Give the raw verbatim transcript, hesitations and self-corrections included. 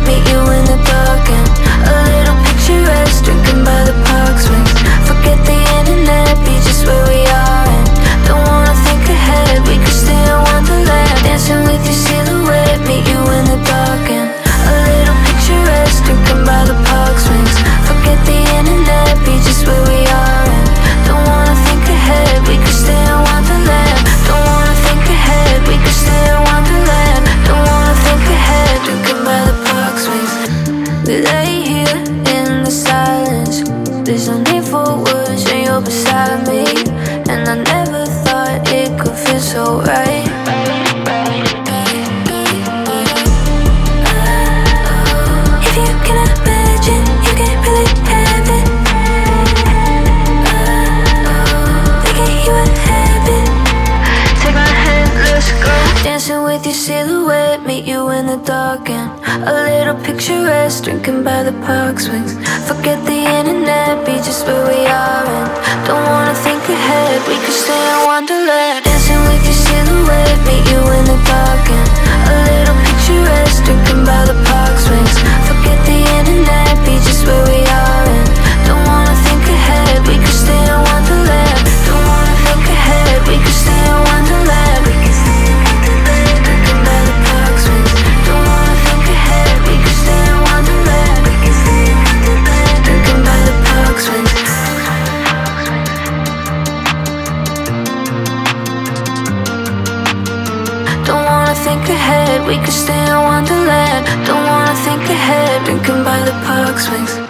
meet you in the dark and a little picturesque, drinking by the park swings. Forget the internet, be just where we are and don't wanna think ahead, we could stay in Wonderland. Dancing with your silhouette, meet you in the dark and a little picturesque, drinking by the park swings. Forget the internet, be just where we are and don't wanna think ahead, we could stay in Wonderland. Don't wanna think ahead, we could stay in Wonderland. Don't wanna think ahead, drinking by the park swings. We lay here in the silence, there's no need for words when you're beside me, and I never thought it could feel so right. If you can imagine, you can really have it. Making you a habit. Take my hand, let's go. Dancing with your silhouette, meet you in the dark and a little picturesque, drinking by the park swings. Forget the internet, be just where we are and don't wanna think ahead, we could stay in Wonderland. Dancing with your silhouette, meet you in the dark and a little picturesque, drinking by the park swings. Forget the internet, be just where we are and don't wanna think ahead, we could stay in Wonderland. Don't wanna think ahead, we could stay in Wonderland. We could stay in Wonderland, drinking by the park swings. Don't wanna think ahead, we could stay in Wonderland. We could stay in Wonderland, drinking by the park swings. Don't wanna think ahead, we could stay in Wonderland. Don't wanna think ahead, drinking by the park swings.